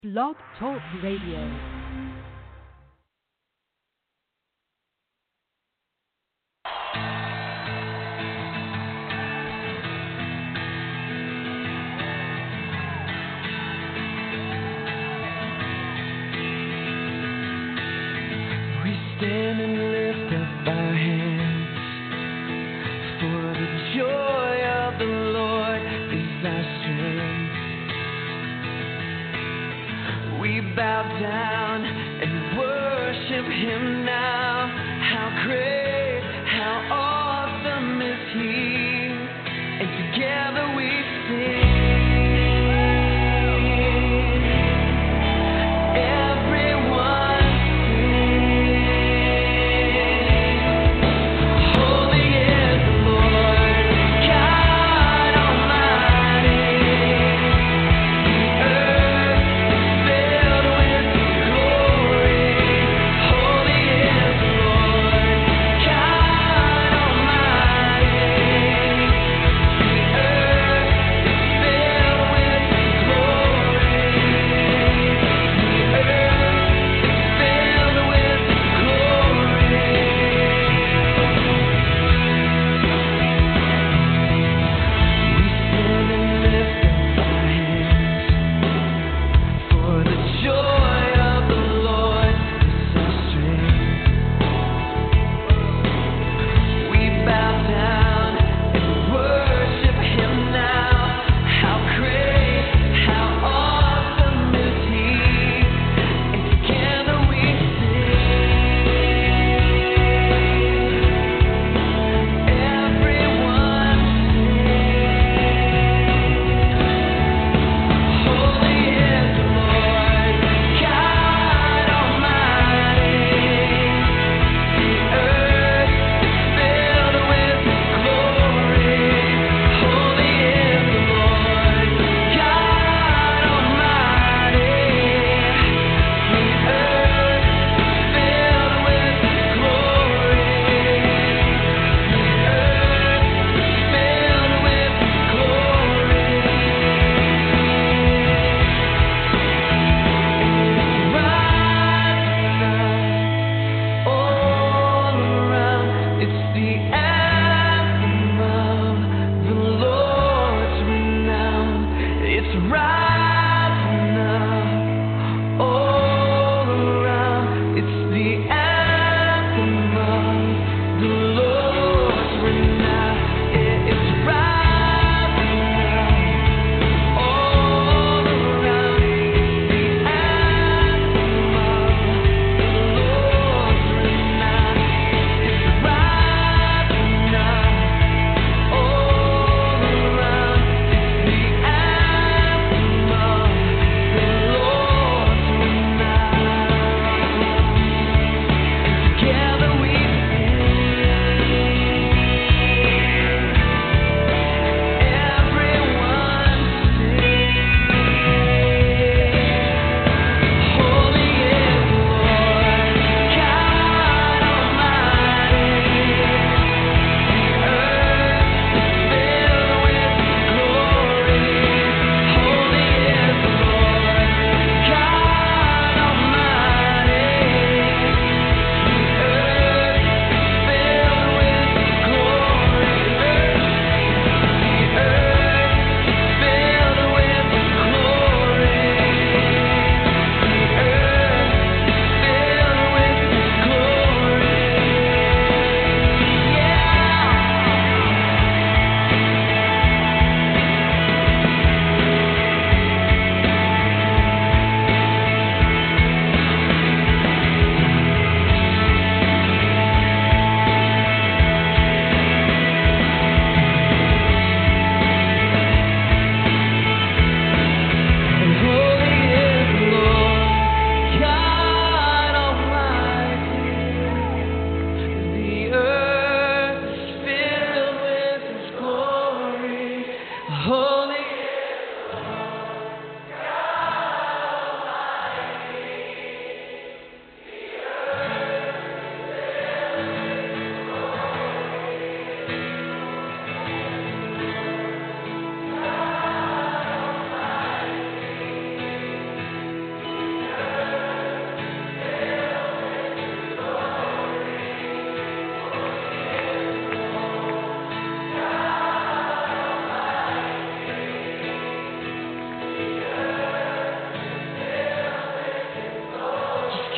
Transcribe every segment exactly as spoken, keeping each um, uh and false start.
Blog Talk Radio. Stand and lift up our hands, for the joy of the Lord is our strength. We bow down and worship Him now. How great, how awesome is He, and together we sing. Holy is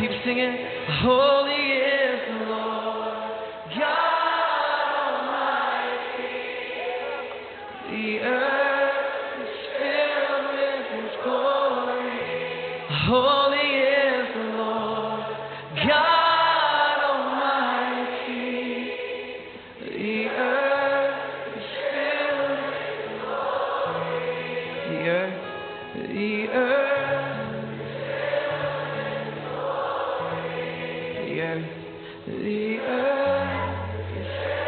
keep singing. Holy is the Lord God Almighty. The earth is filled with His glory. Holy is the Lord God Almighty. The earth is filled with glory. The earth, the earth, the earth, the earth is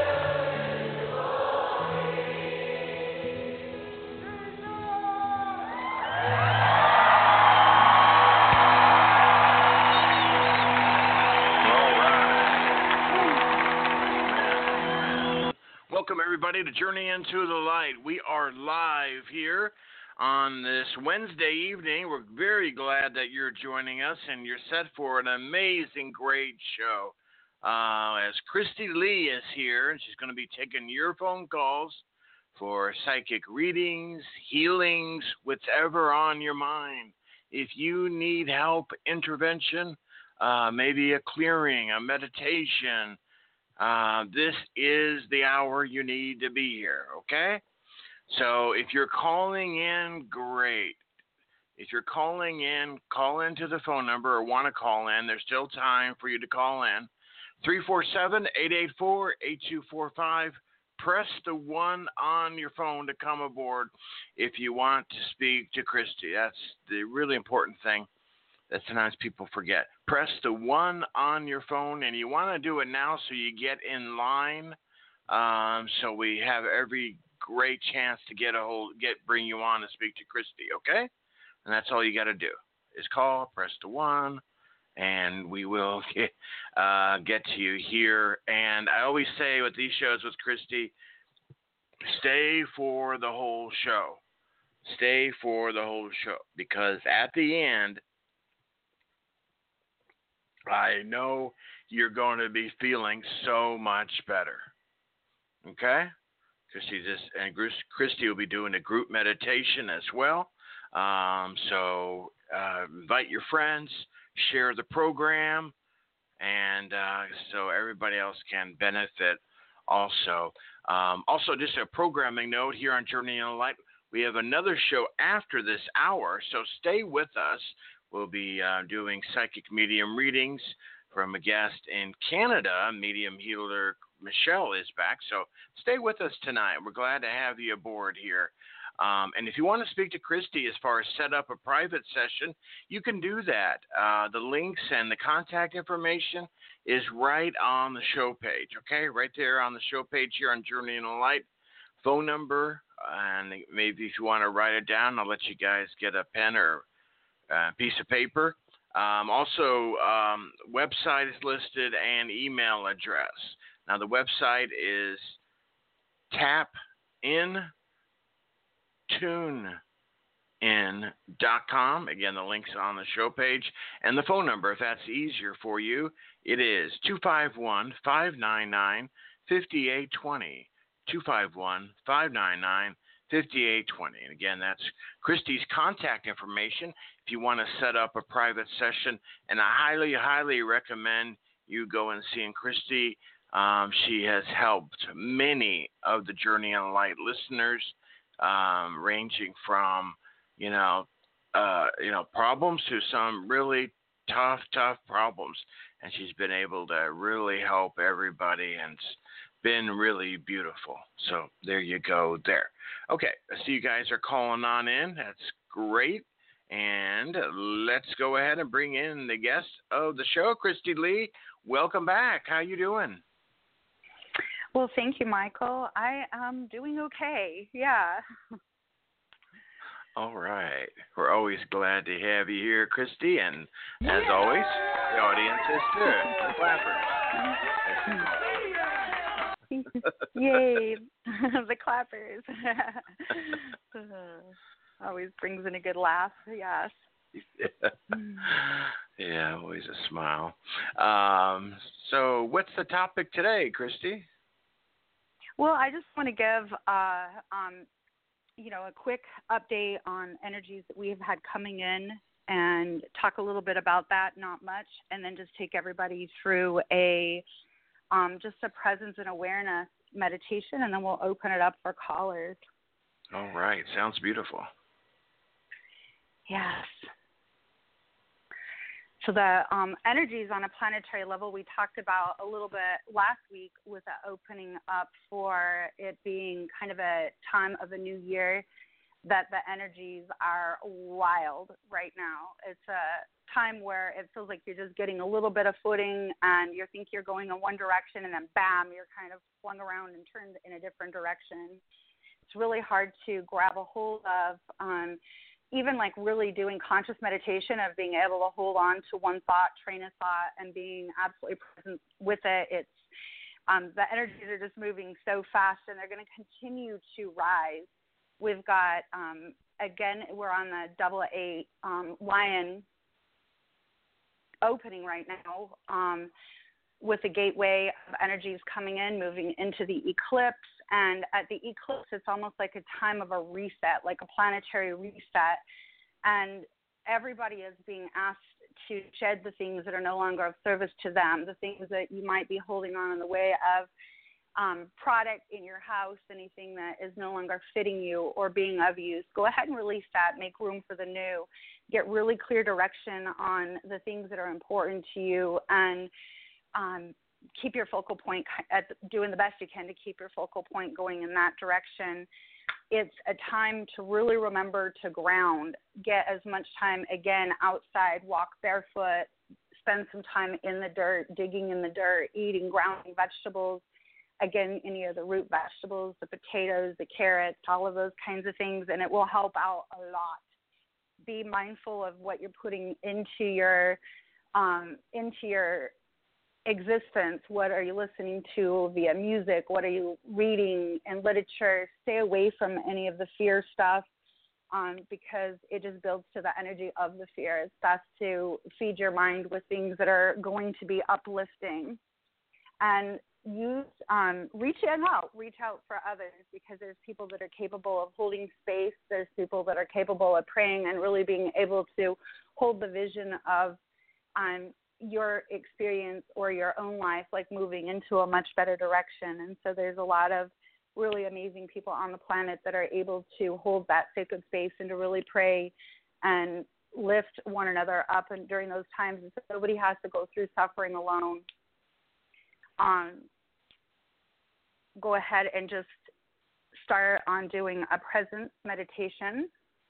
Welcome, everybody, to Journey Into the Light. We are live here on this Wednesday evening. We're very glad that you're joining us, and you're set for an amazing, great show. Uh, as Christy Lee is here, and she's going to be taking your phone calls for psychic readings, healings, whatever on your mind. If you need help, intervention, uh, maybe a clearing, a meditation, Uh, this is the hour you need to be here, okay? So if you're calling in, great. If you're calling in, call into the phone number or want to call in. There's still time for you to call in. three four seven, eight eight four, eight two four five. Press the one on your phone to come aboard if you want to speak to Christy. That's the really important thing that sometimes people forget. Press the one on your phone, and you want to do it now so you get in line. Um, so we have every great chance to get a hold, get bring you on to speak to Christy. Okay, and that's all you got to do is call, press the one, and we will get uh, get to you here. And I always say with these shows with Christy, stay for the whole show. Stay for the whole show, because at the end, I know you're going to be feeling so much better. Okay? Christy just and Christy will be doing a group meditation as well. Um, so uh, invite your friends, share the program, and uh, so everybody else can benefit also. Um, also, just a programming note here on Journey in the Light. We have another show after this hour, so stay with us. We'll be uh, doing psychic medium readings from a guest in Canada. Medium healer Michelle is back. So stay with us tonight. We're glad to have you aboard here. Um, and if you want to speak to Christy as far as set up a private session, you can do that. Uh, the links and the contact information is right on the show page, okay? Right there on the show page here on Journey in the Light. Phone number, and maybe if you want to write it down, I'll let you guys get a pen or Uh, piece of paper. Um, also, um, website is listed and email address. Now, the website is tap in tune in dot com. Again, the link's on the show page. And the phone number, if that's easier for you, it is two five one, five nine nine, five eight two zero. two five one, five nine nine, five eight two zero. And again, that's Christy's contact information if you want to set up a private session. And I highly, highly recommend you go and seeing Christy. Um, she has helped many of the Journey on Light listeners, um, ranging from, you know, uh, you know, problems to some really tough, tough problems. And she's been able to really help everybody, and it's been really beautiful. So there you go there. Okay, I see you guys are calling on in. That's great. And let's go ahead and bring in the guest of the show, Christy Lee. Welcome back. How you doing? Well, thank you, Michael. I am doing okay. Yeah. All right. We're always glad to have you here, Christy. And as yeah. always, the audience is good. The clappers. Yay. The clappers. Always brings in a good laugh. Yes. Yeah. Yeah, always a smile. Um, so what's the topic today, Christy? Well, I just want to give, uh, um, you know, a quick update on energies that we have had coming in and talk a little bit about that, not much, and then just take everybody through a um, just a presence and awareness meditation, and then we'll open it up for callers. All right. Sounds beautiful. Yes. So the um, energies on a planetary level we talked about a little bit last week with the opening up for it being kind of a time of a new year, that the energies are wild right now. It's a time where it feels like you're just getting a little bit of footing and you think you're going in one direction and then bam, you're kind of flung around and turned in a different direction. It's really hard to grab a hold of. Um, even like really doing conscious meditation of being able to hold on to one thought, train of thought, and being absolutely present with it. It's um, the energies are just moving so fast, and they're going to continue to rise. We've got, um, again, we're on the double eight um, lion opening right now um, with the gateway of energies coming in, moving into the eclipse. And at the eclipse, it's almost like a time of a reset, like a planetary reset. And everybody is being asked to shed the things that are no longer of service to them, the things that you might be holding on in the way of um, product in your house, anything that is no longer fitting you or being of use. Go ahead and release that, make room for the new, get really clear direction on the things that are important to you, and um, keep your focal point at doing the best you can to keep your focal point going in that direction. It's a time to really remember to ground, get as much time, again, outside, walk barefoot, spend some time in the dirt, digging in the dirt, eating grounding vegetables, again, any of the root vegetables, the potatoes, the carrots, all of those kinds of things, and it will help out a lot. Be mindful of what you're putting into your um, into your existence. What are you listening to via music? What are you reading in literature? Stay away from any of the fear stuff um, because it just builds to the energy of the fear. It's best to feed your mind with things that are going to be uplifting. And use um, reach out, reach out for others, because there's people that are capable of holding space. There's people that are capable of praying and really being able to hold the vision of um, your experience or your own life, like moving into a much better direction. And so there's a lot of really amazing people on the planet that are able to hold that sacred space and to really pray and lift one another up and during those times. And so nobody has to go through suffering alone. Um, go ahead and just start on doing a presence meditation.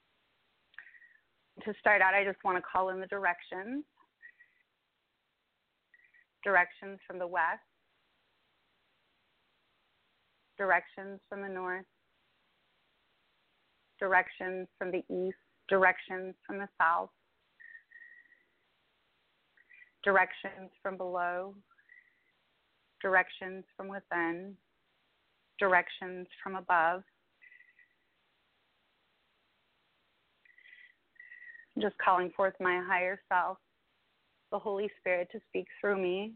To start out, I just want to call in the directions. Directions from the west, directions from the north, directions from the east, directions from the south, directions from below, directions from within, directions from above. I'm just calling forth my higher self, the Holy Spirit, to speak through me.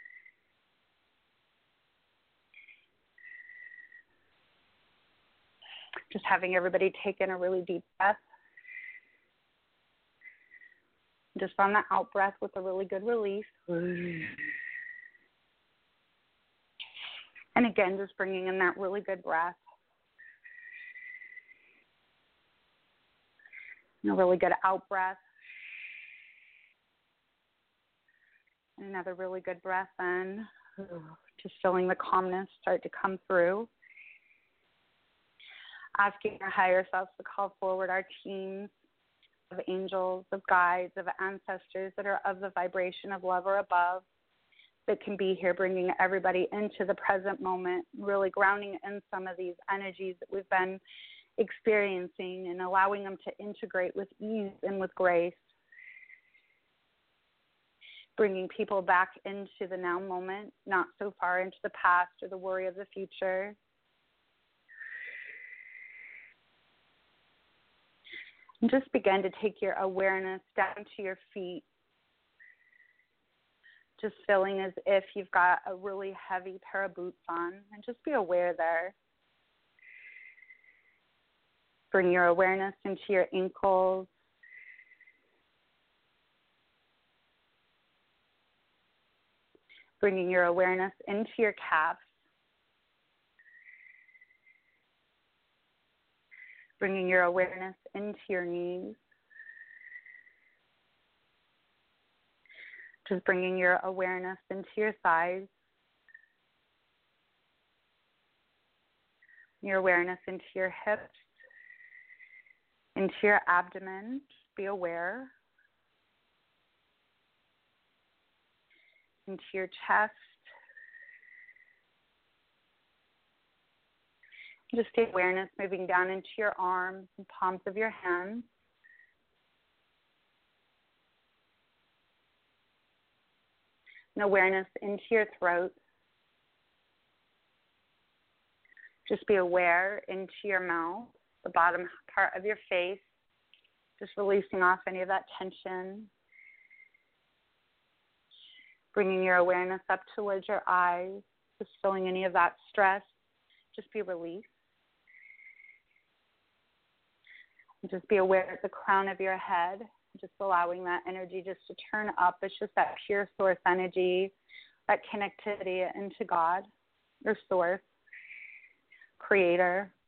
Just having everybody take in a really deep breath. Just on the out breath with a really good release. And again, just bringing in that really good breath. And a really good out breath. And another really good breath in. Just feeling the calmness start to come through. Asking our higher selves to call forward our teams of angels, of guides, of ancestors that are of the vibration of love or above, that can be here, bringing everybody into the present moment, really grounding in some of these energies that we've been experiencing and allowing them to integrate with ease and with grace. Bringing people back into the now moment, not so far into the past or the worry of the future. And just begin to take your awareness down to your feet. Just feeling as if you've got a really heavy pair of boots on, and just be aware there. Bring your awareness into your ankles, bringing your awareness into your calves, bringing your awareness into your knees, just bringing your awareness into your thighs, your awareness into your hips, into your abdomen. Just be aware. Into your chest. Just take awareness moving down into your arms and palms of your hands. And awareness into your throat. Just be aware into your mouth, the bottom part of your face, just releasing off any of that tension. Bringing your awareness up towards your eyes, just feeling any of that stress, just be released. And just be aware at the crown of your head, just allowing that energy just to turn up. It's just that pure source energy, that connectivity into God, your source, creator.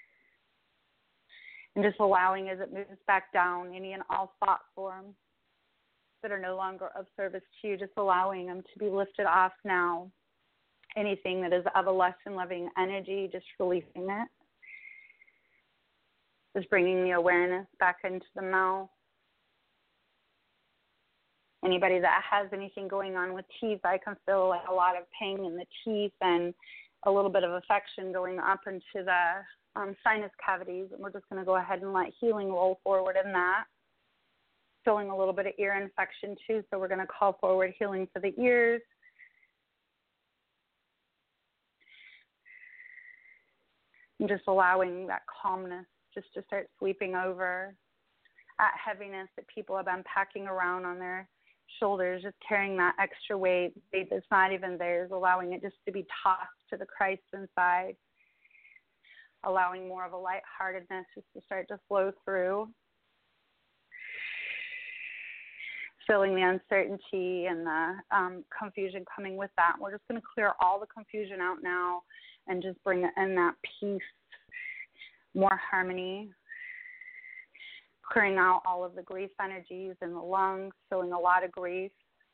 And just allowing as it moves back down any and all thought forms that are no longer of service to you, just allowing them to be lifted off now. Anything that is of a less than loving energy, just releasing it. Just bringing the awareness back into the mouth. Anybody that has anything going on with teeth, I can feel like a lot of pain in the teeth and a little bit of affection going up into the um, sinus cavities. And we're just going to go ahead and let healing roll forward in that. Feeling a little bit of ear infection too, so we're going to call forward healing for the ears. And just allowing that calmness just to start sweeping over that heaviness that people have been packing around on their shoulders, just carrying that extra weight, weight that's not even theirs, allowing it just to be tossed to the Christ inside, allowing more of a lightheartedness just to start to flow through. Feeling the uncertainty and the um, confusion coming with that. We're just going to clear all the confusion out now and just bring in that peace, more harmony, clearing out all of the grief energies in the lungs, feeling a lot of grief.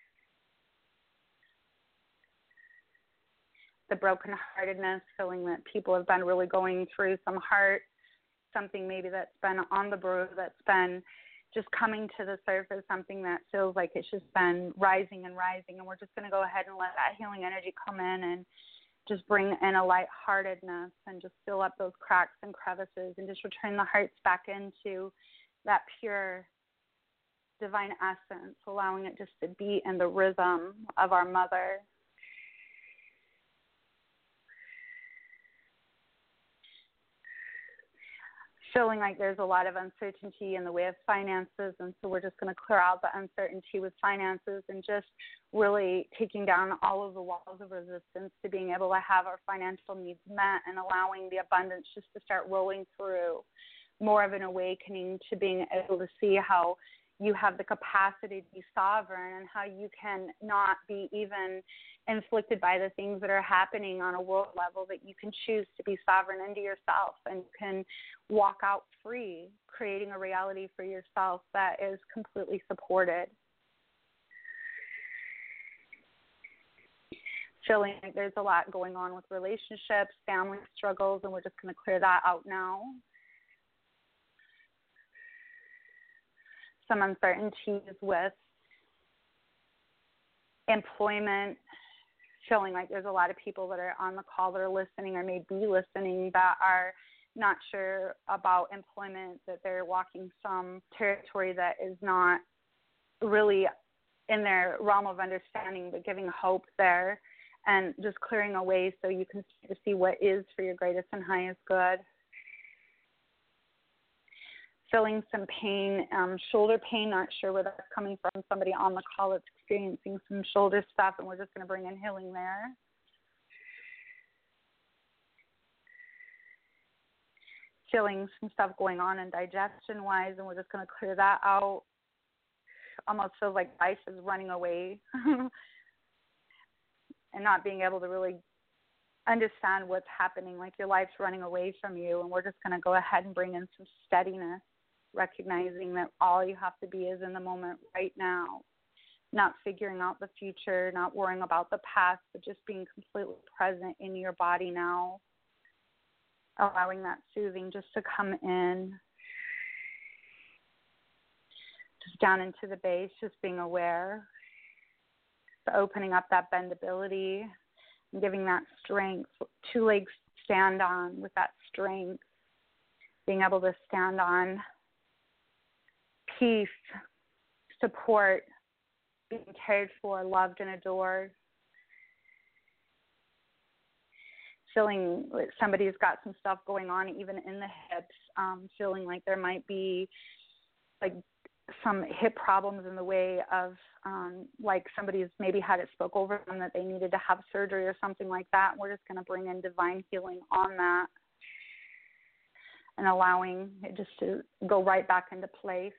The brokenheartedness, feeling that people have been really going through some hurt, something maybe that's been on the brew, that's been just coming to the surface, something that feels like it's just been rising and rising. And we're just going to go ahead and let that healing energy come in and just bring in a lightheartedness and just fill up those cracks and crevices and just return the hearts back into that pure divine essence, allowing it just to be in the rhythm of our mother. Feeling like there's a lot of uncertainty in the way of finances, and so we're just going to clear out the uncertainty with finances and just really taking down all of the walls of resistance to being able to have our financial needs met and allowing the abundance just to start rolling through. More of an awakening to being able to see how you have the capacity to be sovereign and how you can not be even inflicted by the things that are happening on a world level, that you can choose to be sovereign into yourself and can walk out free, creating a reality for yourself that is completely supported. Feeling like there's a lot going on with relationships, family struggles, and we're just going to clear that out now. Some uncertainties with employment, feeling like there's a lot of people that are on the call that are listening or may be listening that are not sure about employment, that they're walking some territory that is not really in their realm of understanding, but giving hope there and just clearing a way so you can see what is for your greatest and highest good. Feeling some pain, um, shoulder pain, not sure where that's coming from. Somebody on the call that's experiencing some shoulder stuff, and we're just going to bring in healing there. Feeling some stuff going on in digestion-wise, and we're just going to clear that out. Almost feels like life is running away. and not being able to really understand what's happening, like your life's running away from you, and we're just going to go ahead and bring in some steadiness, recognizing that all you have to be is in the moment right now, not figuring out the future, not worrying about the past, but just being completely present in your body now, allowing that soothing just to come in, just down into the base, just being aware, just opening up that bendability and giving that strength, two legs to stand on with that strength, being able to stand on peace, support, being cared for, loved, and adored. Feeling like somebody's got some stuff going on even in the hips, um, feeling like there might be like some hip problems in the way of um, like somebody's maybe had it spoke over them that they needed to have surgery or something like that. We're just going to bring in divine healing on that and allowing it just to go right back into place.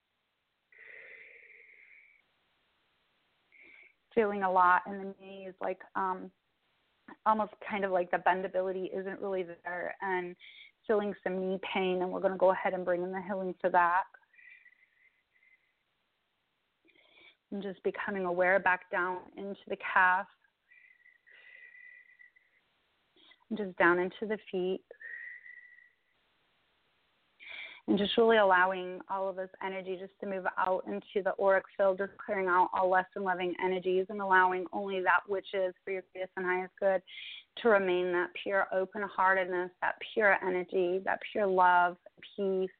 Feeling a lot in the knees, like um, almost kind of like the bendability isn't really there, and feeling some knee pain, and we're going to go ahead and bring in the healing for that. And just becoming aware back down into the calf, and just down into the feet. And just really allowing all of this energy just to move out into the auric field, just clearing out all less than loving energies and allowing only that which is for your greatest and highest good to remain, that pure open-heartedness, that pure energy, that pure love, peace.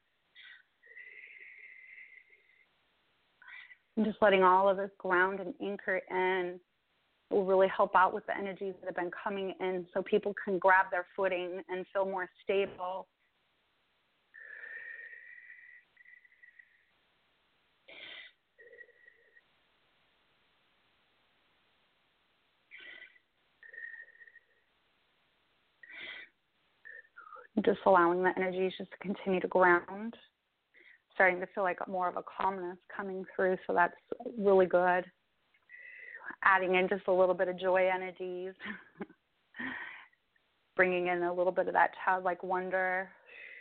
And just letting all of this ground and anchor in will really help out with the energies that have been coming in so people can grab their footing and feel more stable. Just allowing the energies just to continue to ground, starting to feel like more of a calmness coming through, so that's really good. Adding in just a little bit of joy energies, bringing in a little bit of that childlike wonder,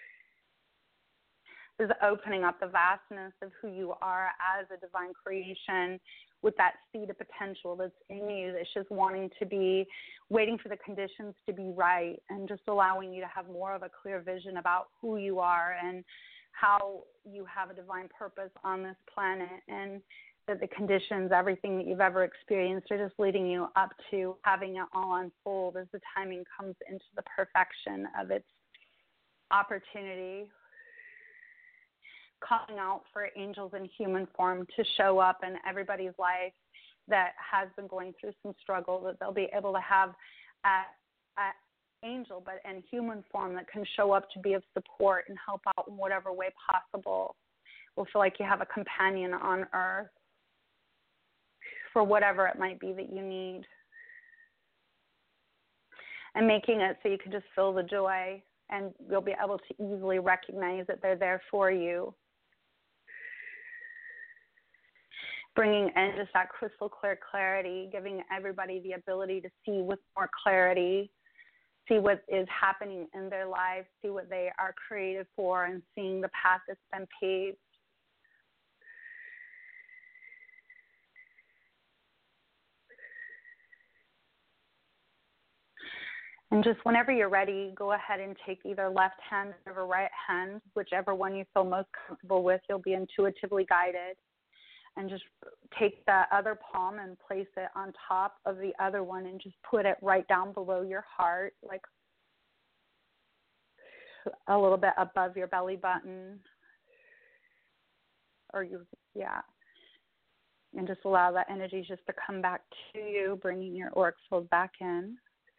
just opening up the vastness of who you are as a divine creation with that seed of potential that's in you that's just wanting to be, waiting for the conditions to be right, and just allowing you to have more of a clear vision about who you are and how you have a divine purpose on this planet, and that the conditions, everything that you've ever experienced, are just leading you up to having it all unfold as the timing comes into the perfection of its opportunity. Calling out for angels in human form to show up in everybody's life that has been going through some struggle, that they'll be able to have an angel, but in human form, that can show up to be of support and help out in whatever way possible. Will feel like you have a companion on earth for whatever it might be that you need. And making it so you can just feel the joy, and you'll be able to easily recognize that they're there for you. Bringing in just that crystal clear clarity, giving everybody the ability to see with more clarity, see what is happening in their lives, see what they are created for, and seeing the path that's been paved. And just whenever you're ready, go ahead and take either left hand or right hand, whichever one you feel most comfortable with. You'll be intuitively guided. And just take the other palm and place it on top of the other one and just put it right down below your heart, like a little bit above your belly button. Or you, yeah. And just allow that energy just to come back to you, bringing your auric field back in.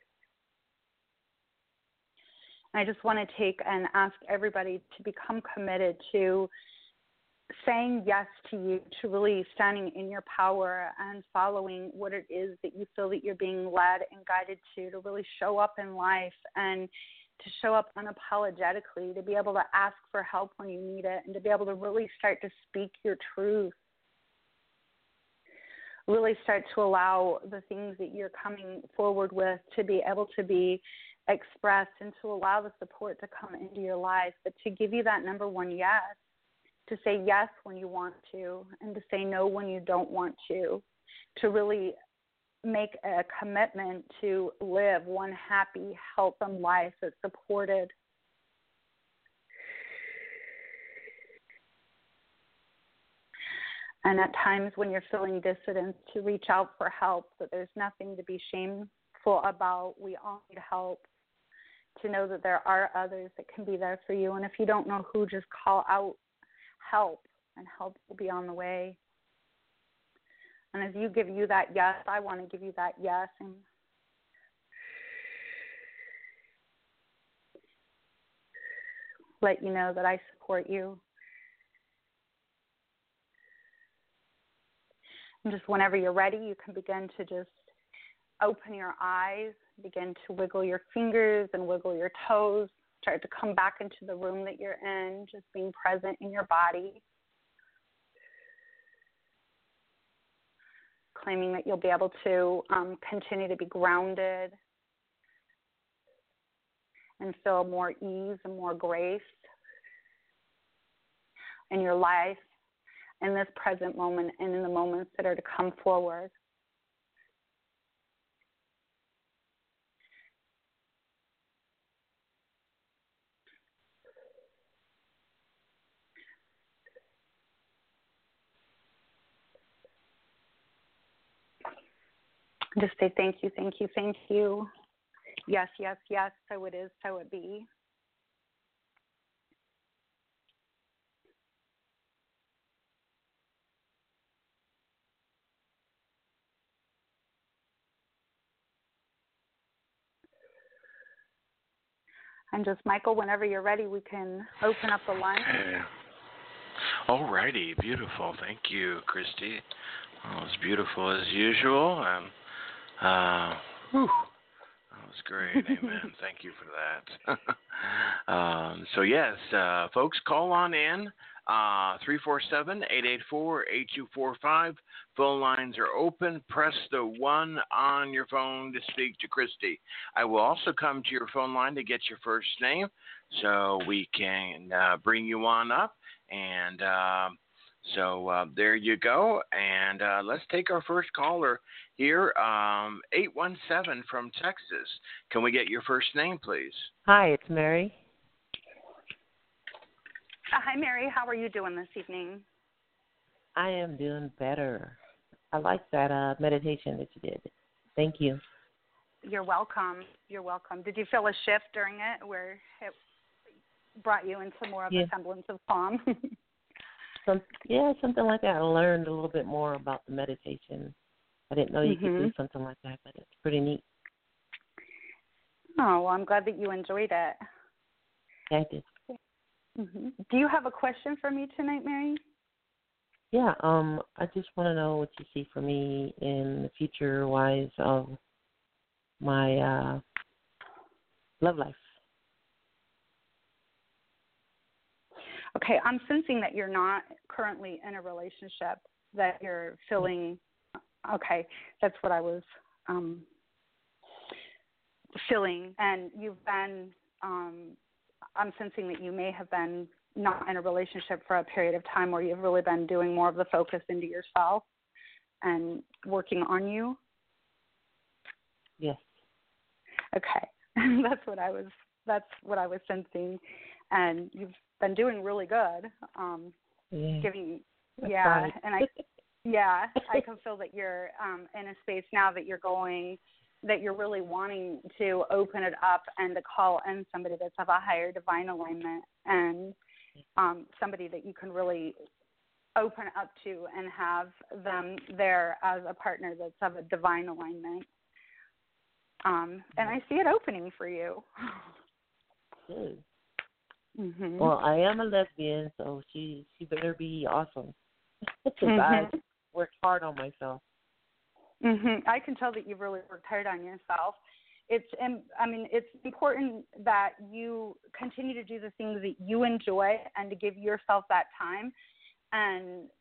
I just want to take and ask everybody to become committed to saying yes to you, to really standing in your power and following what it is that you feel that you're being led and guided to, to really show up in life and to show up unapologetically, to be able to ask for help when you need it, and to be able to really start to speak your truth. really start to allow the things that you're coming forward with to be able to be expressed and to allow the support to come into your life, but to give you that number one yes, to say yes when you want to and to say no when you don't want to, to really make a commitment to live one happy, healthy life that's supported. And at times when you're feeling dissidence, to reach out for help, that there's nothing to be shameful about. We all need help. To know that there are others that can be there for you. And if you don't know who, just call out help, and help will be on the way. And as you give you that yes, I want to give you that yes. And let you know that I support you. And just whenever you're ready, you can begin to just open your eyes, begin to wiggle your fingers and wiggle your toes. Start to come back into the room that you're in, just being present in your body. Claiming that you'll be able to um, continue to be grounded and feel more ease and more grace in your life, in this present moment and in the moments that are to come forward. Just say thank you, thank you, thank you. Yes, yes, yes, so it is, so it be. And just, Michael, whenever you're ready, we can open up the line. Yeah. All righty, beautiful. Thank you, Christy. Well, it was beautiful as usual, and uh, whew, that was great. Amen. Thank you for that. um, so yes, uh, folks, call on in. Uh, three four seven, eight eight four, eight two four five. Phone lines are open. Press the one on your phone to speak to Christy. I will also come to your phone line to get your first name so we can uh, bring you on up. And uh, so uh, there you go. And uh, let's take our first caller here, um, eight one seven from Texas. Can we get your first name, please? Hi, it's Mary. Uh, hi, Mary. How are you doing this evening? I am doing better. I like that uh, meditation that you did. Thank you. You're welcome. You're welcome. Did you feel a shift during it where it brought you into more of yeah. a semblance of calm? Some, yeah, something like that. I learned a little bit more about the meditation. I didn't know you mm-hmm. could do something like that, but it's pretty neat. Oh, well, I'm glad that you enjoyed it. Yeah, I did. Mm-hmm. Do you have a question for me tonight, Mary? Yeah, um, I just want to know what you see for me in the future-wise of my uh, love life. Okay, I'm sensing that you're not currently in a relationship, that you're feeling, okay, that's what I was um, feeling. And you've been, um, I'm sensing that you may have been not in a relationship for a period of time where you've really been doing more of the focus into yourself and working on you. Yes. Okay, that's what I was, that's what I was sensing. And you've been doing really good. Um, yeah. Giving, That's yeah, right. and I, yeah, I can feel that you're um, in a space now that you're going, that you're really wanting to open it up and to call in somebody that's of a higher divine alignment and um, somebody that you can really open up to and have them there as a partner that's of a divine alignment. Um, and I see it opening for you. Good. Mm-hmm. Well, I am a lesbian, so she she better be awesome. Because mm-hmm. I worked hard on myself. Mm-hmm. I can tell that you've really worked hard on yourself. It's, I mean, it's important that you continue to do the things that you enjoy and to give yourself that time. And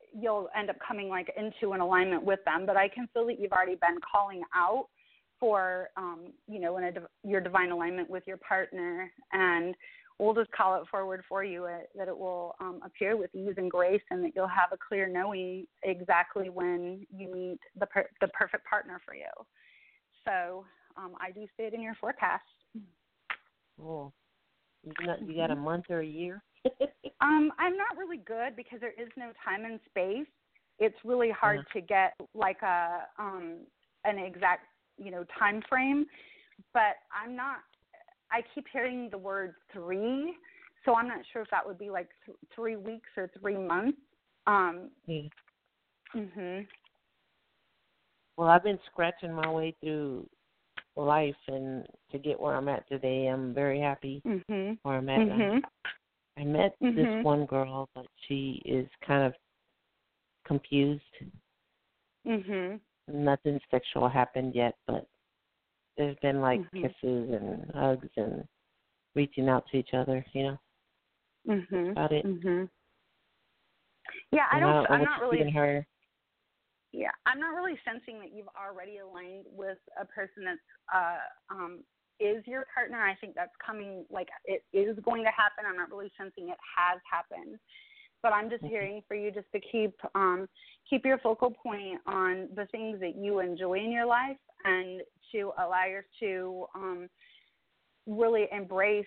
you'll end up coming like into an alignment with them. But I can feel that you've already been calling out for, um, you know, in a, your divine alignment with your partner, and we'll just call it forward for you uh, that it will um, appear with ease and grace, and that you'll have a clear knowing exactly when you meet the per- the perfect partner for you. So um, I do see it in your forecast. Oh, you got, you got a month or a year? um, I'm not really good because there is no time and space. It's really hard uh-huh. to get like a um, an exact, you know, time frame. But I'm not. I keep hearing the word three, so I'm not sure if that would be like th- three weeks or three months. Um, yeah. mhm. Well, I've been scratching my way through life, and to get where I'm at today, I'm very happy Mhm. where I'm at. Mhm. I met Mhm. this one girl, but she is kind of confused. Mhm. Nothing sexual happened yet, but there's been like Mhm. kisses and hugs and reaching out to each other, you know. Mhm. That's about it. Mhm. Yeah, I And don't. I don't know I'm what not you really. see in her. Yeah, I'm not really sensing that you've already aligned with a person that's uh, um, is your partner. I think that's coming. Like it is going to happen. I'm not really sensing it has happened. But I'm just Mhm. hearing for you just to keep um, keep your focal point on the things that you enjoy in your life, and to allow you to um, really embrace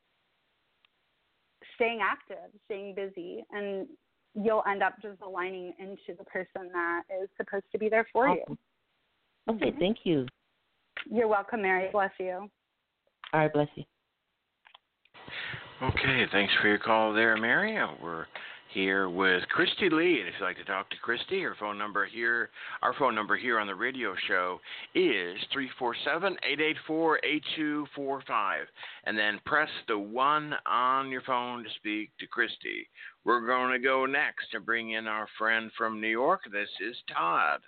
staying active, staying busy, and you'll end up just aligning into the person that is supposed to be there for Awesome. you. Okay, Mhm. thank you. You're welcome, Mary. Bless you. All right, bless you. Okay, thanks for your call there, Mary. Uh, We're here with Christy Lee, and if you'd like to talk to Christy, her phone number here, our phone number here on the radio show is three four seven, eight eight four, eight two four five, and then press the one on your phone to speak to Christy. We're going to go next and bring in our friend from New York. This is Todd.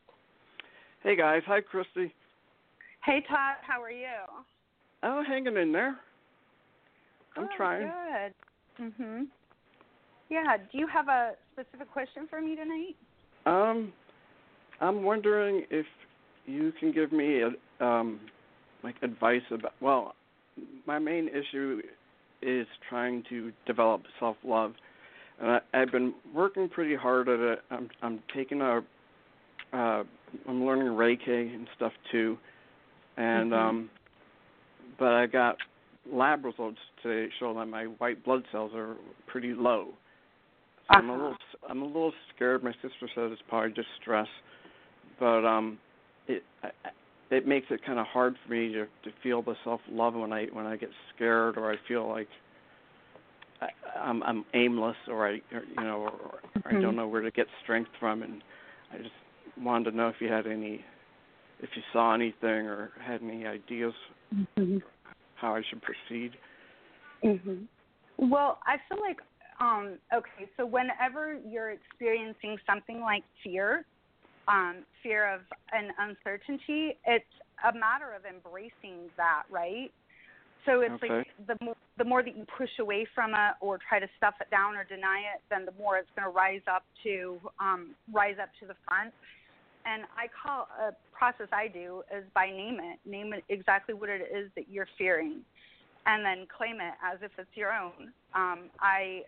Hey guys, hi Christy. Hey, Todd. How are you? Oh, hanging in there. I'm Good, trying. Good. Mhm. Yeah. Do you have a specific question for me tonight? Um, I'm wondering if you can give me a, um, like advice about. Well, my main issue is trying to develop self-love, and I, I've been working pretty hard at it. I'm I'm taking a, uh, I'm learning Reiki and stuff too, and Mhm. um, but I got lab results today show that my white blood cells are pretty low. So Uh-huh. I'm a little I'm a little scared. My sister says it's probably just stress, but um, it I, it makes it kind of hard for me to to feel the self love when I when I get scared, or I feel like I, I'm I'm aimless, or I or, you know or, or Mhm. I don't know where to get strength from, and I just wanted to know if you had any, if you saw anything or had any ideas Mhm. how I should proceed. Mhm. Well, I feel like um, okay. So whenever you're experiencing something like fear, um, fear of an uncertainty, it's a matter of embracing that, right? So it's Okay. like the more, the more that you push away from it or try to stuff it down or deny it, then the more it's going to rise up to um, rise up to the front. And I call a process I do is by name it, name it exactly what it is that you're fearing, and then claim it as if it's your own. Um, I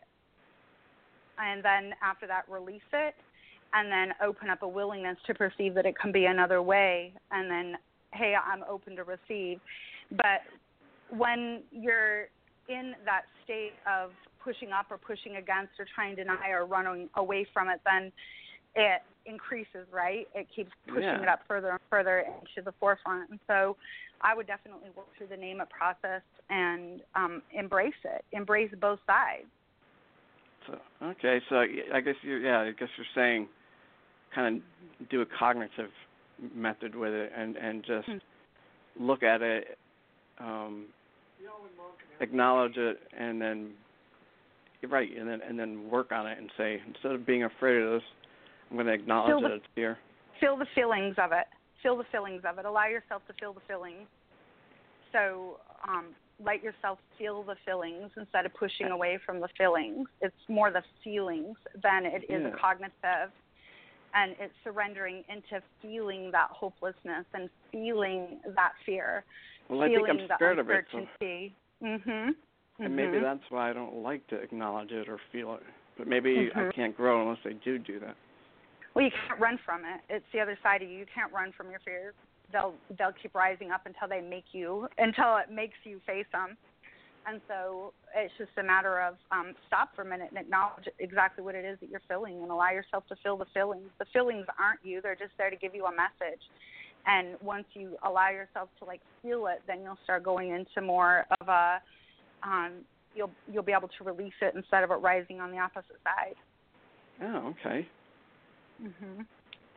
and then after that release it, and then open up a willingness to perceive that it can be another way, and then hey, I'm open to receive. But when you're in that state of pushing up or pushing against or trying to deny or running away from it, then it increases, right? It keeps pushing Yeah. it up further and further into the forefront. And so I would definitely work through the name it process and um, embrace it. Embrace both sides. So, okay, so I guess you yeah, I guess you're saying kind of do a cognitive method with it and, and just Mm-hmm. look at it, um, acknowledge it, and then right, and then and then work on it and say, instead of being afraid of this, I'm going to acknowledge Feel that the- it's here. Feel the feelings of it. Feel the feelings of it. Allow yourself to feel the feelings. So um, let yourself feel the feelings instead of pushing away from the feelings. It's more the feelings than it is Yeah. cognitive. And it's surrendering into feeling that hopelessness and feeling that fear, Well, I feeling think I'm the scared of it. So, uncertainty. Mhm. and maybe Mhm. that's why I don't like to acknowledge it or feel it. But maybe Mhm. I can't grow unless I do do that. Well, you can't run from it. It's the other side of you. You can't run from your fears. They'll they'll keep rising up until they make you until it makes you face them. And so it's just a matter of um, stop for a minute and acknowledge exactly what it is that you're feeling and allow yourself to feel the feelings. The feelings aren't you. They're just there to give you a message. And once you allow yourself to, like, feel it, then you'll start going into more of a um, you'll you'll be able to release it instead of it rising on the opposite side. Oh, okay. Mhm.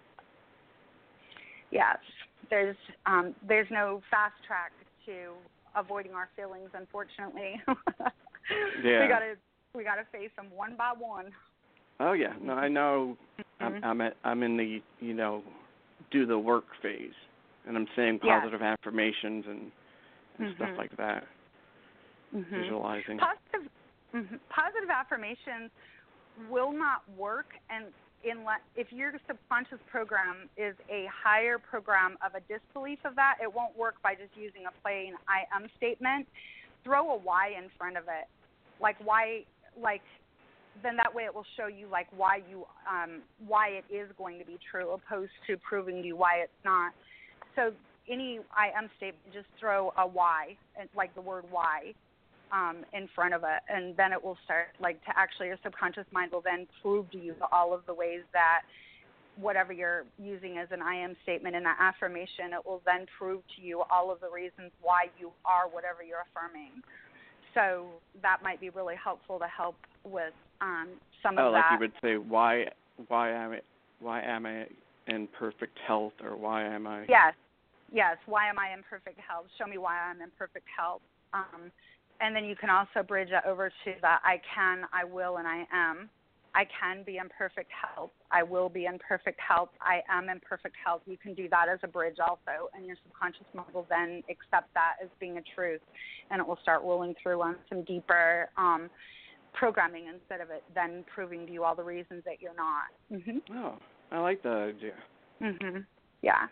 Yes. There's um, there's no fast track to avoiding our feelings, unfortunately. Yeah. We gotta we gotta face them one by one. Oh yeah. No, I know. Mhm. I'm I'm at, I'm in the you know do the work phase, and I'm saying Yes. positive affirmations and, and stuff Mhm. like that. Mhm. Visualizing. Positive mhm. Positive affirmations will not work and unless if your subconscious program is a higher program of a disbelief of that, it won't work by just using a plain I am statement. Throw a why in front of it. Like why like then that way it will show you like why you um why it is going to be true opposed to proving to you why it's not. So any I am statement, just throw a why, like the word why. Um, in front of it, and then it will start, like, to actually your subconscious mind will then prove to you all of the ways that whatever you're using as an I am statement in that affirmation, it will then prove to you all of the reasons why you are whatever you're affirming. So that might be really helpful to help with um, some Oh, of like that. you would say, why why am I why am I in perfect health, or why am I? Yes, yes. Why am I in perfect health? Show me why I'm in perfect health. Um, And then you can also bridge that over to the I can, I will, and I am. I can be in perfect health. I will be in perfect health. I am in perfect health. You can do that as a bridge also, and your subconscious mind will then accept that as being a truth, and it will start rolling through on some deeper um, programming instead of it then proving to you all the reasons that you're not. Mhm. Oh, I like that idea. Mhm. Yeah.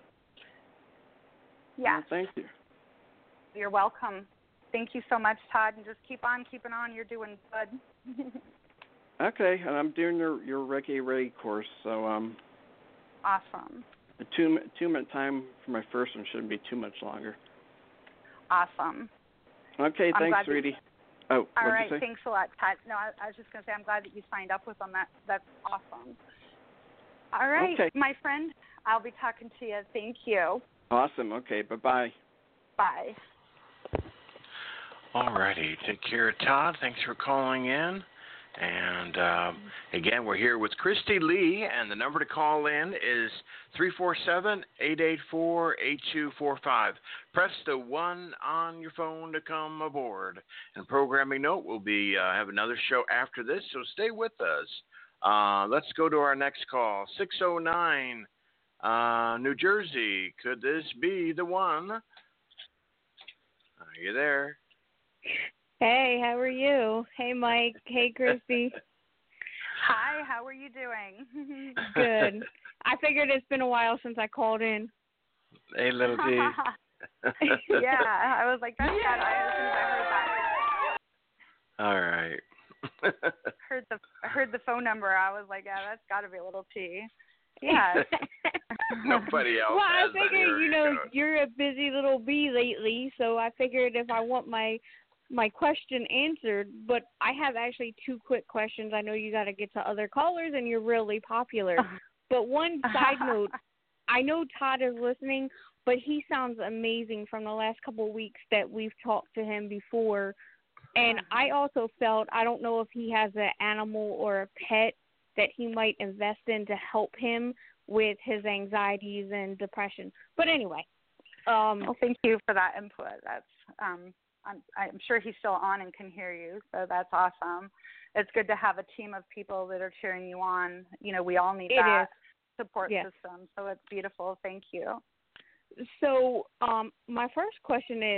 Yeah. Well, thank you. You're welcome. Thank you so much, Todd, and just keep on keeping on. You're doing good. Okay, and I'm doing your your Reiki Ray course, so um, Awesome. a two two minute time for my first one shouldn't be too much longer. Awesome. Okay, I'm thanks, glad that- sweetie. Oh, All what'd right. you say? Thanks a lot, Todd. No, I, I was just going to say I'm glad that you signed up with them. That that's awesome. All right, Okay. my friend. I'll be talking to you. Thank you. Awesome. Okay, bye bye. Bye. Alrighty, take care, Todd. Thanks for calling in. And um, again, we're here with Christy Lee, and the number to call in is three four seven, eight eight four, eight two four five. Press the one on your phone to come aboard. And programming note, we'll be uh, have another show after this, so stay with us. Uh, let's go to our next call, six oh nine, uh, New Jersey. Could this be the one? Are you there? Hey, how are you? Hey, Mike. Hey, Christy. Hi. How are you doing? Good. I figured it's been a while since I called in. Hey, little T. Yeah, I was like, that's got. I, as soon as I heard that, All right. heard the heard the phone number. I was like, yeah, that's got to be a little T. Yeah. Nobody else Well, I has that figured, you know, area code. you're a busy little bee lately, so I figured if I want my my question answered, but I have actually two quick questions. I know you got to get to other callers, and you're really popular. But one side note, I know Todd is listening, but he sounds amazing from the last couple of weeks that we've talked to him before. And I also felt, I don't know if he has an animal or a pet that he might invest in to help him with his anxieties and depression. But anyway. Um, well, thank you for that input. That's um, I'm, I'm sure he's still on and can hear you, so that's awesome. It's good to have a team of people that are cheering you on. You know, we all need It that is. support Yes. system, so it's beautiful. Thank you. So um, my first question is,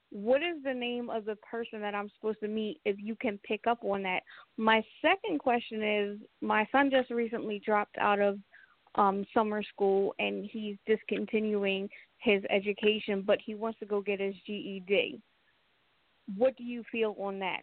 what is the name of the person that I'm supposed to meet if you can pick up on that? My second question is, my son just recently dropped out of um, summer school, and he's discontinuing his education, but he wants to go get his G E D. What do you feel on that?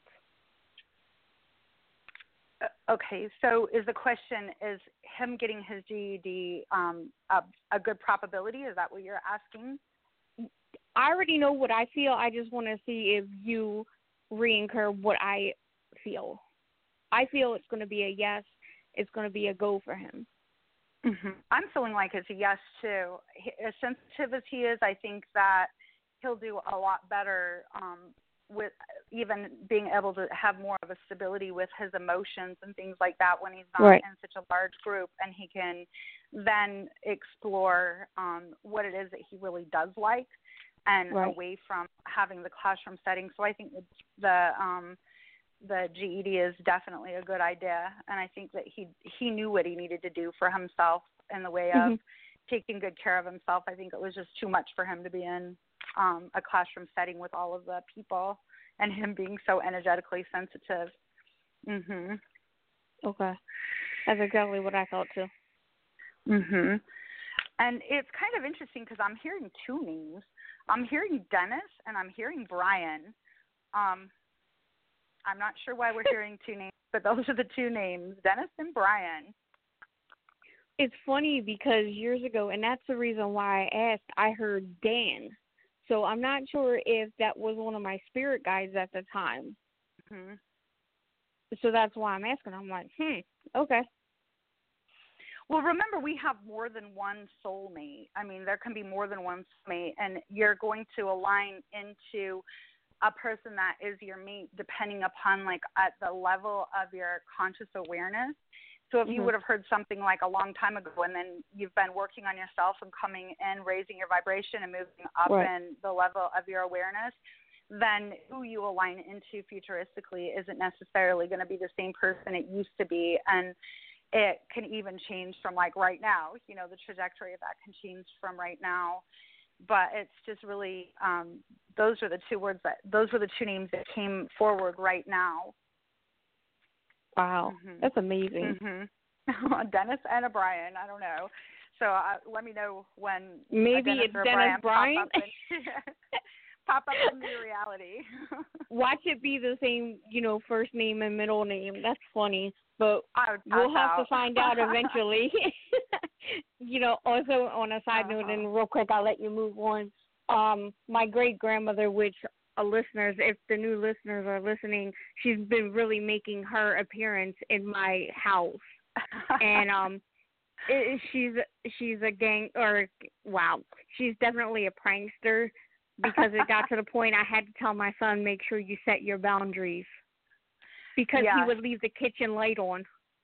Okay, so is the question, is him getting his G E D um, a, a good probability? Is that what you're asking? I already know what I feel. I just want to see if you re-incur what I feel. I feel it's going to be a yes. It's going to be a go for him. Mm-hmm. I'm feeling like it's a yes, too. He, as sensitive as he is, I think that he'll do a lot better um, with even being able to have more of a stability with his emotions and things like that when he's not right. in such a large group, and he can then explore um, what it is that he really does like and right. away from having the classroom setting. So I think the um, the G E D is definitely a good idea, and I think that he he knew what he needed to do for himself in the way mm-hmm. of taking good care of himself. I think it was just too much for him to be in um, a classroom setting with all of the people and him being so energetically sensitive. Mhm. Okay, that's exactly what I thought too. Mhm. And it's kind of interesting because I'm hearing two names. I'm hearing Dennis and I'm hearing Brian. Um, I'm not sure why we're hearing two names, but those are the two names, Dennis and Brian. It's funny because years ago, and that's the reason why I asked, I heard Dan. So I'm not sure if that was one of my spirit guides at the time. Mm-hmm. So that's why I'm asking. I'm like, hmm, okay. Well, remember, we have more than one soulmate. I mean, there can be more than one soulmate, and you're going to align into a person that is your mate depending upon, like, at the level of your conscious awareness. So if mm-hmm. you would have heard something like a long time ago and then you've been working on yourself and coming in, raising your vibration and moving up right. in the level of your awareness, then who you align into futuristically isn't necessarily going to be the same person it used to be. And it can even change from, like, right now. You know, the trajectory of that can change from right now. But it's just really, um, those are the two words that, those were the two names that came forward right now. Wow, mm-hmm. That's amazing. Mm-hmm. Dennis and a Brian, I don't know. So uh, let me know when maybe Dennis it's or Dennis Brian, Brian. Pop up, in, pop up into your reality. Watch it be the same, you know, first name and middle name. That's funny, but we'll have out. to find out eventually. You know, also on a side uh-huh. note, and real quick, I'll let you move on. Um, my great grandmother, which uh, listeners, if the new listeners are listening, she's been really making her appearance in my house, and um, it, she's she's a gang or wow, she's definitely a prankster because it got to the point I had to tell my son, make sure you set your boundaries because yeah. he would leave the kitchen light on.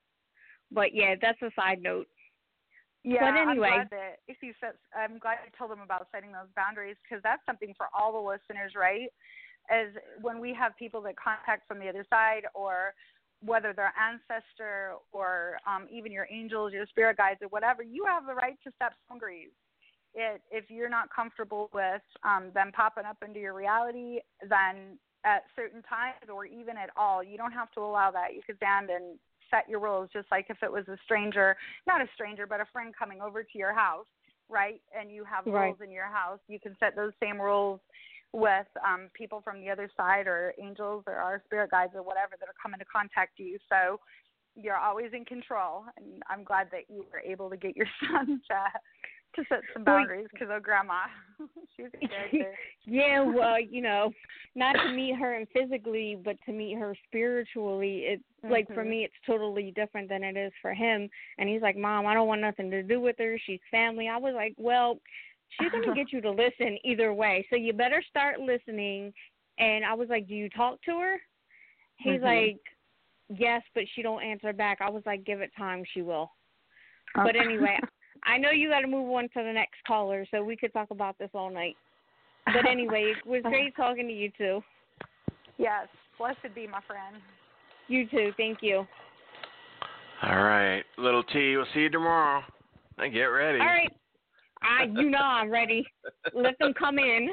But yeah, that's a side note. Yeah, but anyway, I'm glad that if you said, I'm glad you told them about setting those boundaries because that's something for all the listeners, right? As when we have people that contact from the other side, or whether they're ancestor or um, even your angels, your spirit guides, or whatever, you have the right to set boundaries. It, if you're not comfortable with um, them popping up into your reality, then at certain times or even at all, you don't have to allow that. You could stand and set your rules just like if it was a stranger, not a stranger, but a friend coming over to your house, right? And you have right. rules in your house. You can set those same rules with um, people from the other side or angels or our spirit guides or whatever that are coming to contact you. So you're always in control. And I'm glad that you were able to get your son to to set some boundaries because, oh, Grandma, she was a character. Yeah, well, you know, not to meet her physically, but to meet her spiritually. It's mm-hmm. like, for me, it's totally different than it is for him. And he's like, Mom, I don't want nothing to do with her. She's family. I was like, well, she's going to get you to listen either way. So you better start listening. And I was like, do you talk to her? He's mm-hmm. like, yes, but she don't answer back. I was like, give it time. She will. Okay. But anyway, I know you got to move on to the next caller, so we could talk about this all night. But anyway, it was great talking to you two. Yes. Blessed be, my friend. You too. Thank you. All right. Little T, we'll see you tomorrow. And get ready. All right. I, you know I'm ready. Let them come in.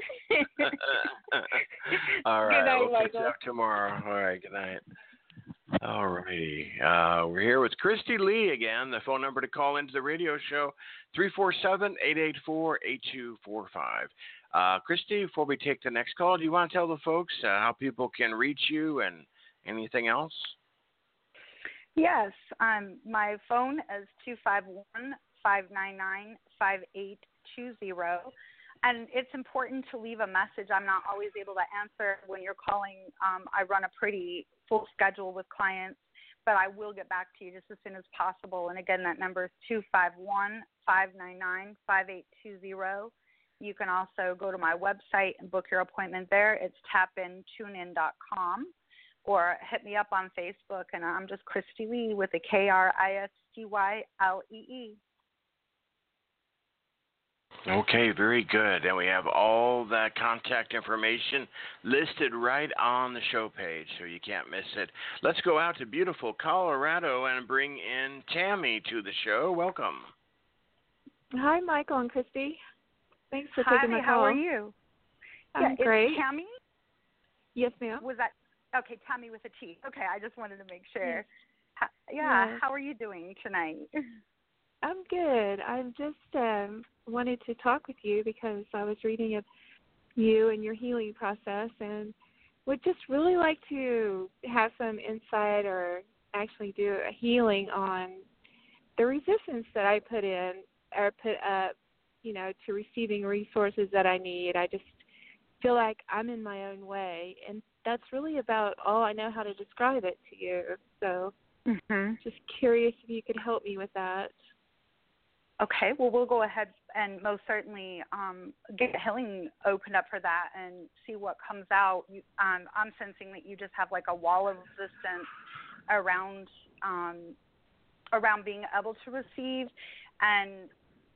All right. Good night, We'll catch Michael. you up tomorrow. All right. Good night. All righty. Uh, we're here with Christy Lee again. The phone number to call into the radio show, three four seven, eight eight four, eight two four five. Uh, Christy, before we take the next call, do you want to tell the folks uh, how people can reach you and anything else? Yes. Um, my phone is two five one, five nine nine, five eight two zero. And it's important to leave a message. I'm not always able to answer when you're calling. Um, I run a pretty full schedule with clients, but I will get back to you just as soon as possible. And again, that number is two five one, five nine nine, five eight two zero. You can also go to my website and book your appointment there. It's tap in tune in dot com, or hit me up on Facebook, and I'm just Christy Lee with a K R I S T Y L E E. Okay, very good. And we have all that contact information listed right on the show page, so you can't miss it. Let's go out to beautiful Colorado and bring in Tammy to the show. Welcome. Hi, Michael and Christy. Thanks for Hi, taking my call. how are you? I'm yeah, great. Is Tammy? Yes, ma'am. Was that okay? Tammy with a T. Okay, I just wanted to make sure. Yes. Ha, yeah, Yes. How are you doing tonight? I'm good. I just um, wanted to talk with you because I was reading of you and your healing process, and would just really like to have some insight or actually do a healing on the resistance that I put in or put up, you know, to receiving resources that I need. I just feel like I'm in my own way, and that's really about all I know how to describe it to you. So mm-hmm. just curious if you could help me with that. Okay, well, we'll go ahead and most certainly um, get healing opened up for that and see what comes out. You, um, I'm sensing that you just have like a wall of resistance around um, around being able to receive, and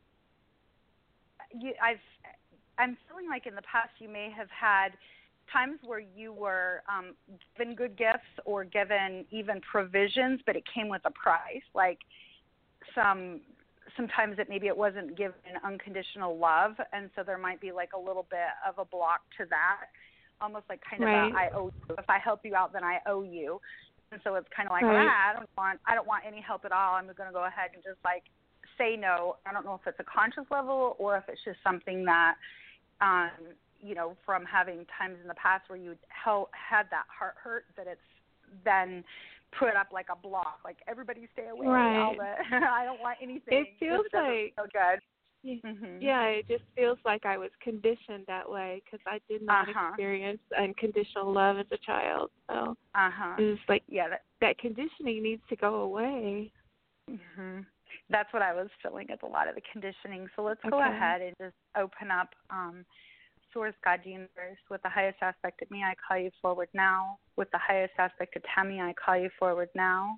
you, I've, I'm feeling like in the past you may have had times where you were um, given good gifts or given even provisions, but it came with a price, like some – sometimes it maybe it wasn't given unconditional love, and so there might be like a little bit of a block to that, almost like kind right. of a, I owe you. If I help you out, then I owe you. And so it's kind of like, right. ah, I don't want I don't want any help at all. I'm going to go ahead and just like say no. I don't know if it's a conscious level or if it's just something that, um, you know, from having times in the past where you held, had that heart hurt, that it's then put up like a block, like everybody stay away. Right. All the, I don't want anything. It feels it like so good. Yeah, mm-hmm. yeah, it just feels like I was conditioned that way because I did not uh-huh. experience unconditional love as a child. So uh-huh. it's like yeah, that, that conditioning needs to go away. Mm-hmm. That's what I was feeling is a lot of the conditioning. So let's okay. go ahead and just open up um, Source, God, Universe. With the highest aspect of me, I call you forward now. With the highest aspect of Tammy, I call you forward now.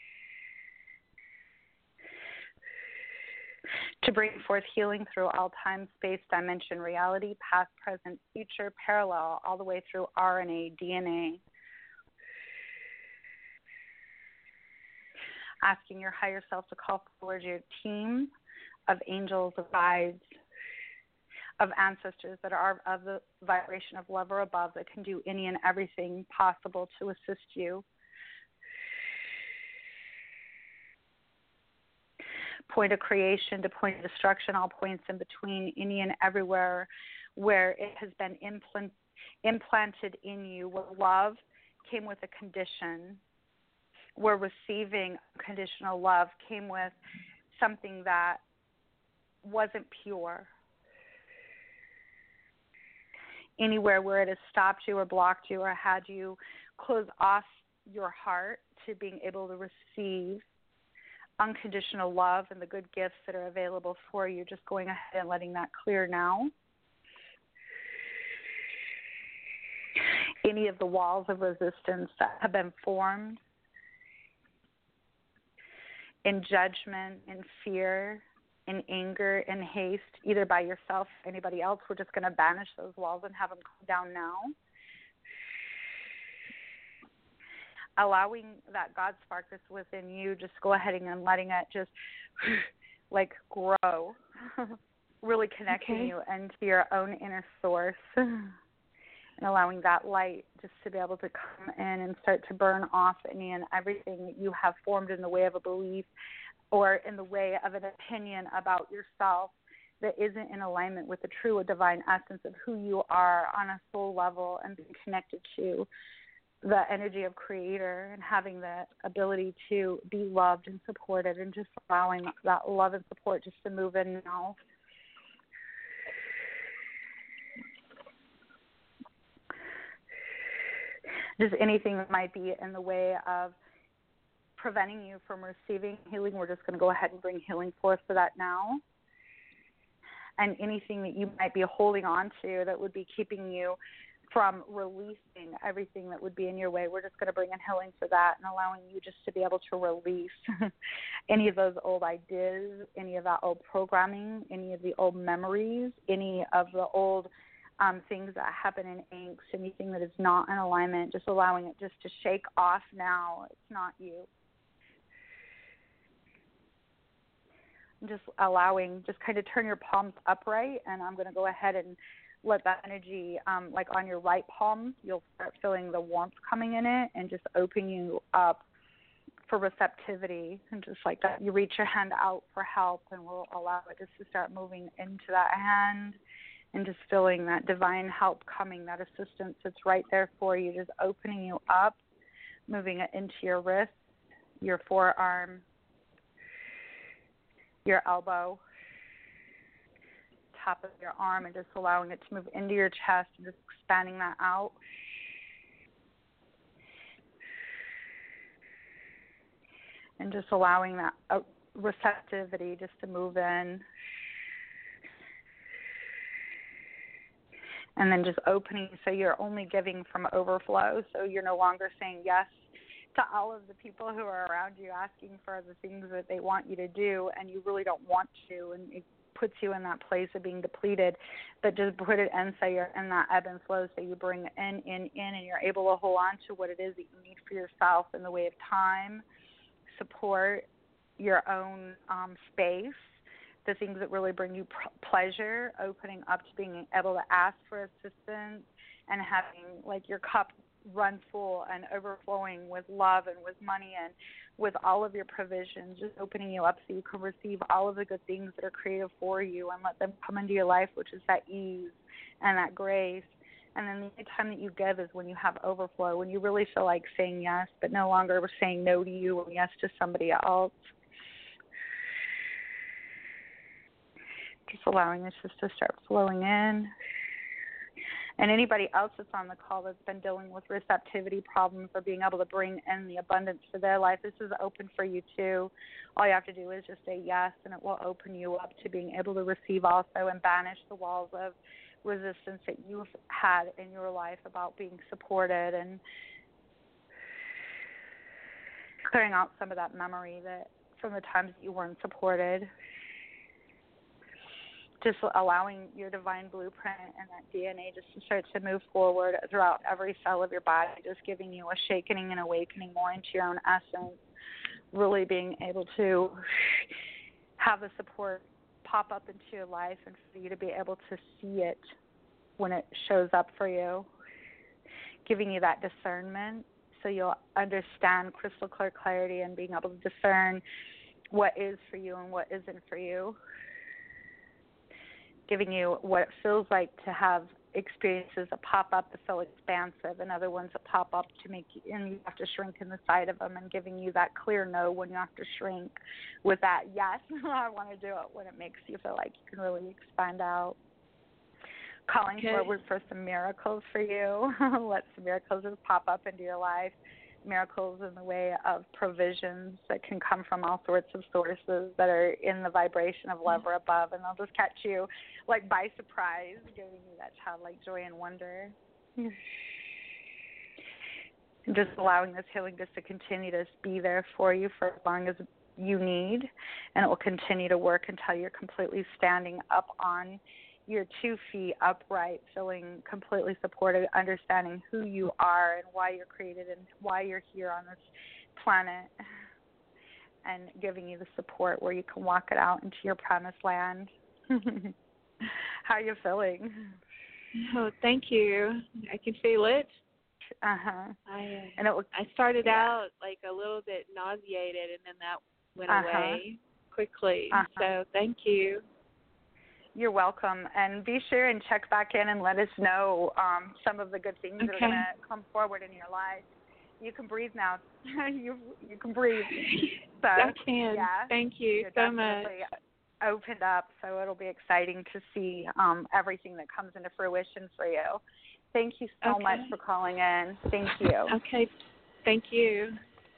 To bring forth healing through all time, space, dimension, reality, past, present, future, parallel, all the way through R N A, D N A. Asking your higher self to call forward your team of angels, of guides, of ancestors that are of the vibration of love or above that can do any and everything possible to assist you. Point of creation to point of destruction, all points in between, any and everywhere where it has been implant, implanted in you, where love came with a condition, where receiving unconditional love came with something that wasn't pure. Anywhere where it has stopped you or blocked you or had you close off your heart to being able to receive unconditional love and the good gifts that are available for you, just going ahead and letting that clear now. Any of the walls of resistance that have been formed in judgment, in fear, in anger, in haste, either by yourself or anybody else, we're just going to banish those walls and have them come down now. Allowing that God spark that's within you, just go ahead and letting it just like grow. really connecting Okay. you into your own inner source and allowing that light just to be able to come in and start to burn off any and everything that you have formed in the way of a belief or in the way of an opinion about yourself that isn't in alignment with the true divine essence of who you are on a soul level and being connected to the energy of Creator and having the ability to be loved and supported and just allowing that love and support just to move in now. Just anything that might be in the way of preventing you from receiving healing, we're just going to go ahead and bring healing forth for that now. And anything that you might be holding on to that would be keeping you from releasing everything that would be in your way, we're just going to bring in healing for that and allowing you just to be able to release any of those old ideas, any of that old programming, any of the old memories, any of the old um, things that happen in angst, anything that is not in alignment, just allowing it just to shake off now. It's not you. Just allowing, just kind of turn your palms upright, and I'm going to go ahead and let that energy, um, like on your right palm, you'll start feeling the warmth coming in it and just open you up for receptivity. And just like that, you reach your hand out for help, and we'll allow it just to start moving into that hand and just feeling that divine help coming, that assistance that's right there for you, just opening you up, moving it into your wrist, your forearm, your elbow, top of your arm, and just allowing it to move into your chest and just expanding that out. And just allowing that uh, receptivity just to move in. And then just opening so you're only giving from overflow, so you're no longer saying yes to all of the people who are around you asking for the things that they want you to do, and you really don't want to, and it puts you in that place of being depleted. But just put it in so you're in that ebb and flow, so you bring in, in, in, and you're able to hold on to what it is that you need for yourself in the way of time, support, your own um, space, the things that really bring you pr- pleasure, opening up to being able to ask for assistance and having like your cup run full and overflowing with love and with money and with all of your provisions, just opening you up so you can receive all of the good things that are created for you and let them come into your life, which is that ease and that grace. And then the only time that you give is when you have overflow, when you really feel like saying yes, but no longer saying no to you and yes to somebody else. Just allowing this just to start flowing in. And anybody else that's on the call that's been dealing with receptivity problems or being able to bring in the abundance for their life, this is open for you too. All you have to do is just say yes, and it will open you up to being able to receive also and banish the walls of resistance that you've had in your life about being supported and clearing out some of that memory that from the times that you weren't supported. Just allowing your divine blueprint and that D N A just to start to move forward throughout every cell of your body, just giving you a shakening and awakening more into your own essence, really being able to have the support pop up into your life and for you to be able to see it when it shows up for you, giving you that discernment so you'll understand crystal clear clarity and being able to discern what is for you and what isn't for you. Giving you what it feels like to have experiences that pop up that feel expansive and other ones that pop up to make you, and you have to shrink in the side of them, and giving you that clear no when you have to shrink with that yes, I want to do it, when it makes you feel like you can really expand out. Calling okay. forward for some miracles for you. Let some miracles just pop up into your life. Miracles in the way of provisions that can come from all sorts of sources that are in the vibration of love or above, and they'll just catch you like by surprise, giving you that childlike joy and wonder. And just allowing this healing just to continue to be there for you for as long as you need, and it will continue to work until you're completely standing up on your two feet upright, feeling completely supported, understanding who you are and why you're created and why you're here on this planet, and giving you the support where you can walk it out into your promised land. How are you feeling? Oh, thank you. I can feel it. Uh huh. I uh, and it was, I started yeah. out like a little bit nauseated, and then that went uh-huh. away quickly. Uh-huh. So thank you. You're welcome. And be sure and check back in and let us know um, some of the good things Okay. that are going to come forward in your life. You can breathe now. you you can breathe. So, I can. Yeah, Thank you you're so much. definitely opened up, so it'll be exciting to see um, everything that comes into fruition for you. Thank you so Okay. much for calling in. Thank you. Okay. Thank you.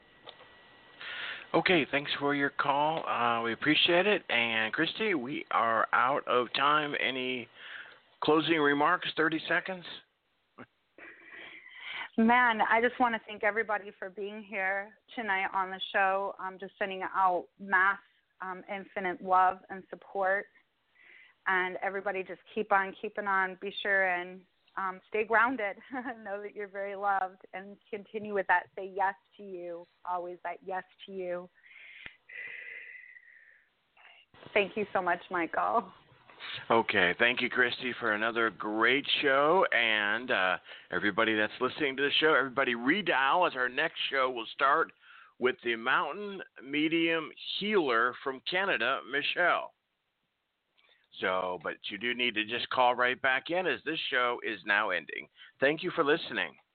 Okay, thanks for your call. Uh, we appreciate it. And Christy, we are out of time. Any closing remarks? thirty seconds? Man, I just want to thank everybody for being here tonight on the show. I'm just sending out mass, um, infinite love and support. And everybody just keep on keeping on. Be sure and um, stay grounded. Know that you're very loved. And continue with that. Say yes to you. Always that yes to you. Thank you so much, Michael. Okay, thank you, Christy, for another great show. And uh, everybody that's listening to the show, everybody redial as our next show will start with the Mountain Medium Healer from Canada, Michelle. So, but you do need to just call right back in as this show is now ending. Thank you for listening.